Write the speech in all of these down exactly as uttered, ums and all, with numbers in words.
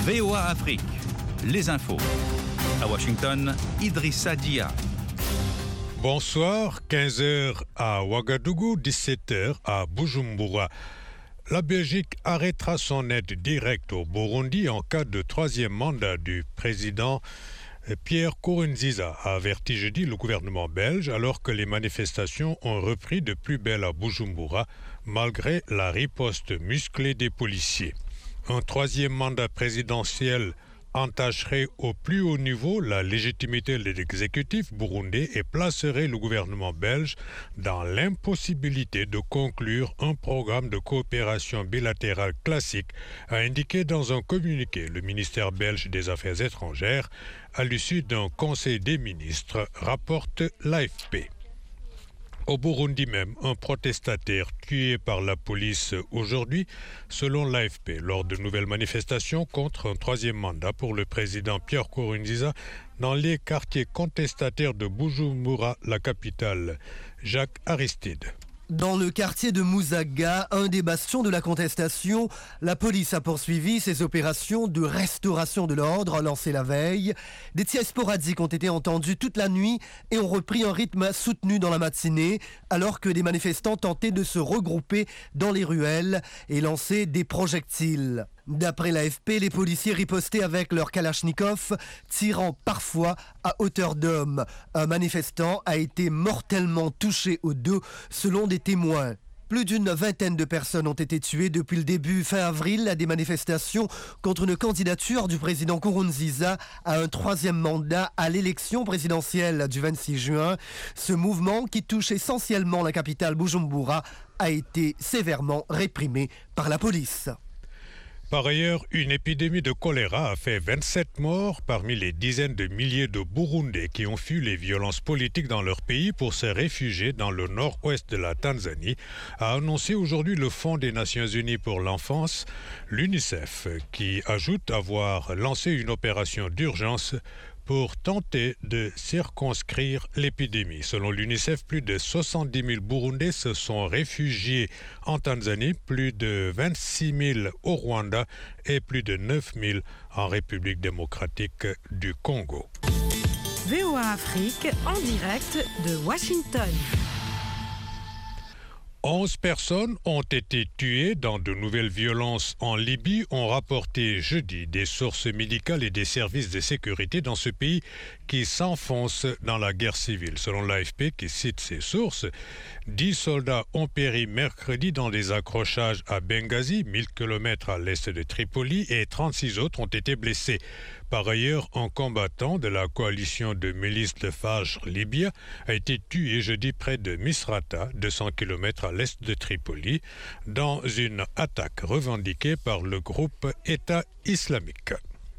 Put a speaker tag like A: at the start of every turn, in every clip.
A: V O A Afrique, les infos. À Washington, Idrissa Dia.
B: Bonsoir, quinze heures à Ouagadougou, dix-sept heures à Bujumbura. La Belgique arrêtera son aide directe au Burundi en cas de troisième mandat du président Pierre Nkurunziza, a averti jeudi le gouvernement belge alors que les manifestations ont repris de plus belle à Bujumbura malgré la riposte musclée des policiers. Un troisième mandat présidentiel entacherait au plus haut niveau la légitimité de l'exécutif burundais et placerait le gouvernement belge dans l'impossibilité de conclure un programme de coopération bilatérale classique, a indiqué dans un communiqué le ministère belge des Affaires étrangères à l'issue d'un conseil des ministres, rapporte l'A F P. Au Burundi même, un protestataire tué par la police aujourd'hui, selon l'A F P, lors de nouvelles manifestations contre un troisième mandat pour le président Pierre Nkurunziza dans les quartiers contestataires de Bujumbura, la capitale. Jacques Aristide.
C: Dans le quartier de Musaga, un des bastions de la contestation, la police a poursuivi ses opérations de restauration de l'ordre lancées la veille. Des tirs sporadiques ont été entendus toute la nuit et ont repris un rythme soutenu dans la matinée, alors que des manifestants tentaient de se regrouper dans les ruelles et lancer des projectiles. D'après l'A F P, les policiers ripostaient avec leurs kalachnikovs, tirant parfois à hauteur d'homme. Un manifestant a été mortellement touché au dos, selon des témoins. Plus d'une vingtaine de personnes ont été tuées depuis le début fin avril à des manifestations contre une candidature du président Nkurunziza à un troisième mandat à l'élection présidentielle du vingt-six juin. Ce mouvement, qui touche essentiellement la capitale Bujumbura, a été sévèrement réprimé par la police.
B: Par ailleurs, une épidémie de choléra a fait vingt-sept morts parmi les dizaines de milliers de Burundais qui ont fui les violences politiques dans leur pays pour se réfugier dans le nord-ouest de la Tanzanie, a annoncé aujourd'hui le Fonds des Nations Unies pour l'enfance, l'UNICEF, qui ajoute avoir lancé une opération d'urgence pour tenter de circonscrire l'épidémie. Selon l'UNICEF, plus de soixante-dix mille Burundais se sont réfugiés en Tanzanie, plus de vingt-six mille au Rwanda et plus de neuf mille en République démocratique du Congo.
D: V O A Afrique en direct de Washington.
B: Onze personnes ont été tuées dans de nouvelles violences en Libye, ont rapporté jeudi des sources médicales et des services de sécurité dans ce pays qui s'enfonce dans la guerre civile. Selon l'A F P, qui cite ces sources, dix soldats ont péri mercredi dans des accrochages à Benghazi, mille kilomètres à l'est de Tripoli, et trente-six autres ont été blessés. Par ailleurs, un combattant de la coalition de milices de Fajr Libya a été tué jeudi près de Misrata, deux cents kilomètres à l'est de Tripoli, dans une attaque revendiquée par le groupe État islamique.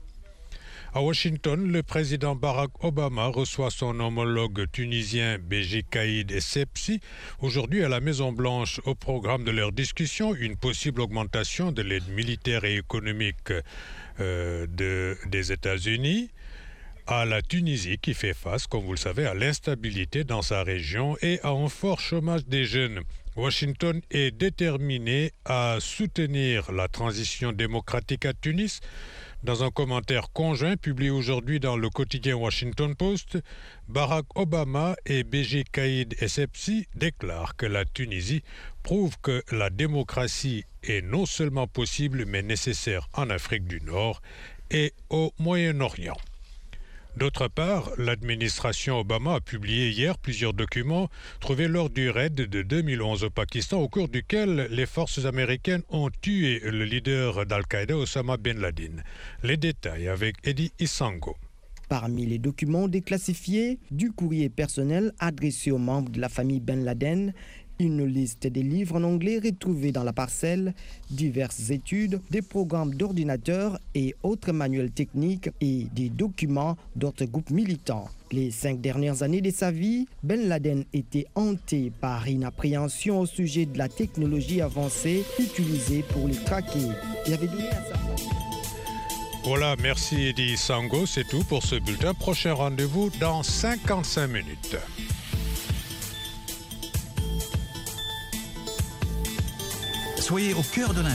B: À Washington, le président Barack Obama reçoit son homologue tunisien Béji Caïd Essebsi aujourd'hui à la Maison-Blanche. Au programme de leur discussion, une possible augmentation de l'aide militaire et économique euh, de, des États-Unis à la Tunisie qui fait face, comme vous le savez, à l'instabilité dans sa région et à un fort chômage des jeunes. Washington est déterminé à soutenir la transition démocratique à Tunis. Dans un commentaire conjoint publié aujourd'hui dans le quotidien Washington Post, Barack Obama et Béji Caïd Essebsi déclarent que la Tunisie prouve que la démocratie est non seulement possible mais nécessaire en Afrique du Nord et au Moyen-Orient. D'autre part, l'administration Obama a publié hier plusieurs documents trouvés lors du raid de deux mille onze au Pakistan, au cours duquel les forces américaines ont tué le leader d'Al-Qaïda, Osama Ben Laden. Les détails avec Eddie Isango.
E: Parmi les documents déclassifiés, du courrier personnel adressé aux membres de la famille Ben Laden, une liste des livres en anglais retrouvés dans la parcelle, diverses études, des programmes d'ordinateur et autres manuels techniques et des documents d'autres groupes militants. Les cinq dernières années de sa vie, Ben Laden était hanté par une appréhension au sujet de la technologie avancée utilisée pour les traquer. Il avait donné à sa...
B: Voilà, merci Eddie Sango, c'est tout pour ce bulletin. Prochain rendez-vous dans cinquante-cinq minutes.
A: Soyez au cœur de